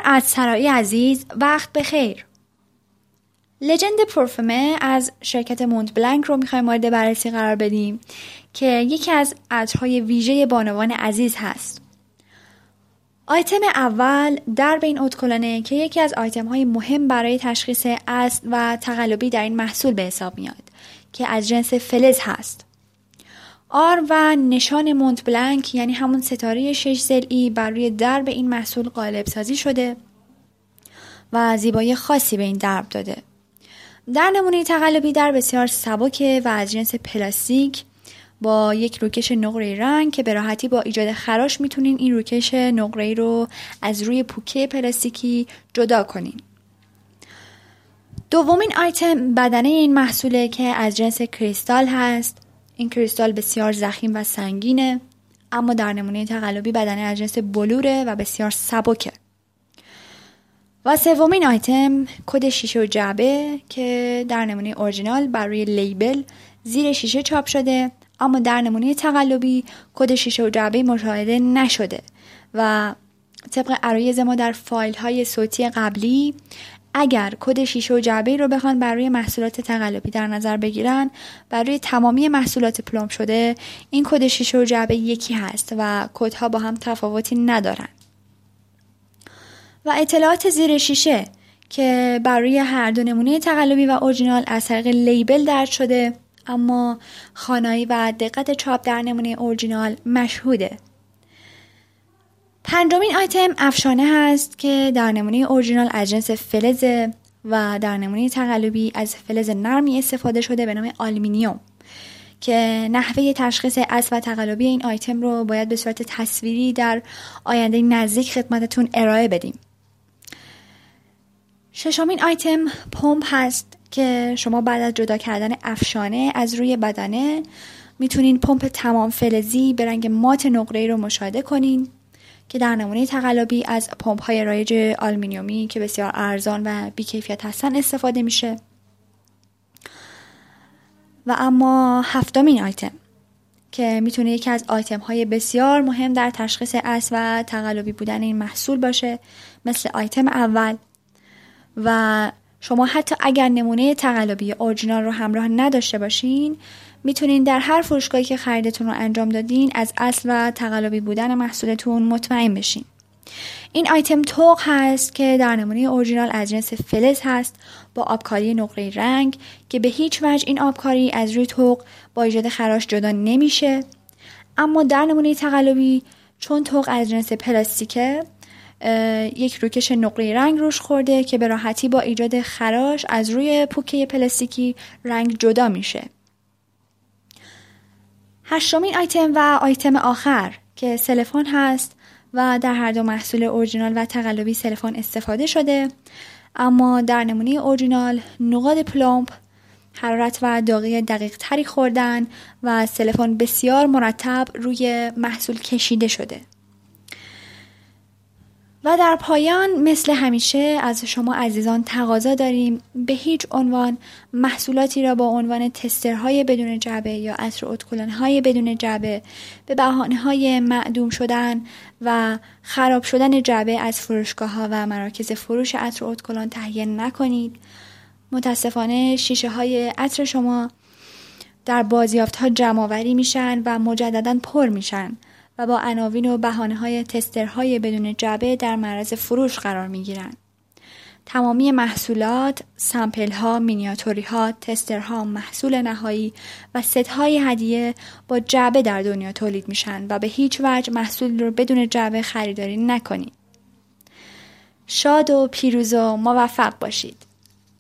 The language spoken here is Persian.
عطرسرایی عزیز، وقت بخیر. لژند پرفومه از شرکت مونت بلانک رو میخوایم مورد بررسی قرار بدیم که یکی از عطرهای ویژه بانوان عزیز هست. آیتم اول درب این اتکلونه که یکی از آیتم‌های مهم برای تشخیص اصل و تقلبی در این محصول به حساب میاد که از جنس فلز هست. آر و نشان مونت بلانک یعنی همون ستاره 6 ضلعی بر روی درب این محصول قالب سازی شده و زیبایی خاصی به این درب داده. در نمونه تقلبی در بسیار سبکه و از جنس پلاستیک با یک روکش نقره‌ای رنگ که به راحتی با ایجاد خراش میتونین این روکش نقره‌ای رو از روی پوکه پلاستیکی جدا کنین. دومین آیتم بدنه این محصوله که از جنس کریستال هست. این کریستال بسیار ضخیم و سنگینه، اما در نمونه تقلبی بدنه از جنس بلوره و بسیار سبکه. و سومین آیتم کد شیشه و جعبه که در نمونه اورجینال بر روی لیبل زیر شیشه چاپ شده، اما در نمونه تقلبی کد شیشه و جعبه مشاهده نشده و طبق عرایض ما در فایل های صوتی قبلی اگر کد شیشه و جعبه رو بخوان بر روی محصولات تقلبی در نظر بگیرن، بر روی تمامی محصولات پلمب شده این کد شیشه و جعبه یکی هست و کدها با هم تفاوتی ندارن. و اطلاعات زیر شیشه که بر روی هر دو نمونه تقلبی و اورجینال از طریق لیبل درج شده، اما خوانایی و دقت چاپ در نمونه اورجینال مشهوده. پنجمین آیتم افشانه هست که در نمونه اورجینال از جنس فلز و در نمونه تقلبی از فلز نرمی استفاده شده به نام آلومینیوم که نحوه تشخیص اصل و تقلبی این آیتم رو باید به صورت تصویری در آینده نزدیک خدمتتون ارائه بدیم. ششمین آیتم پمپ هست که شما بعد از جدا کردن افشانه از روی بدنه میتونین پمپ تمام فلزی به رنگ مات نقره‌ای رو مشاهده کنین که در نمونه تقلبی از پمپ های رایج آلومینیومی که بسیار ارزان و بی‌کیفیت هستن استفاده میشه. و اما هفتمین آیتم که میتونه یکی از آیتم های بسیار مهم در تشخیص اصل و تقلبی بودن این محصول باشه، مثل آیتم اول. و شما حتی اگر نمونه تقلبی اورجینال رو همراه نداشته باشین، میتونین در هر فروشگاهی که خریدتون رو انجام دادین از اصل و تقلبی بودن محصولتون مطمئن بشین. این آیتم توق هست که در نمونه اورجینال از جنس فلز هست با آبکاری نقره‌ای رنگ که به هیچ وجه این آبکاری از روی توق با ایجاد خراش جدا نمیشه، اما در نمونه تقلبی چون توق از جنس پلاستیکه یک روکش نقره‌ای رنگ روش خورده که به راحتی با ایجاد خراش از روی پوکه پلاستیکی رنگ جدا میشه. هشتمین آیتم و آیتم آخر که سلفون هست و در هر دو محصول اورجینال و تقلبی سلفون استفاده شده، اما در نمونه اورجینال نقاط پلمب حرارت و داغی دقیق تری خوردن و سلفون بسیار مرتب روی محصول کشیده شده. و در پایان مثل همیشه از شما عزیزان تقاضا داریم به هیچ عنوان محصولاتی را با عنوان تسترهای بدون جعبه یا عطر اتکلون‌های بدون جعبه به بهانه‌های معدوم شدن و خراب شدن جعبه از فروشگاه‌ها و مراکز فروش عطر اتکلون تهیه نکنید. متاسفانه شیشه‌های عطر شما در بازیافت‌ها جمع‌آوری میشن و مجدداً پر میشن و با عناوین و بهانه‌های تسترهای بدون جعبه در معرض فروش قرار می‌گیرند. تمامی محصولات، سامپل‌ها، مینیاتوری‌ها، تسترها، محصول نهایی و ست‌های هدیه با جعبه در دنیا تولید میشن و به هیچ وجه محصول رو بدون جعبه خریداری نکنید. شاد و پیروز و موفق باشید.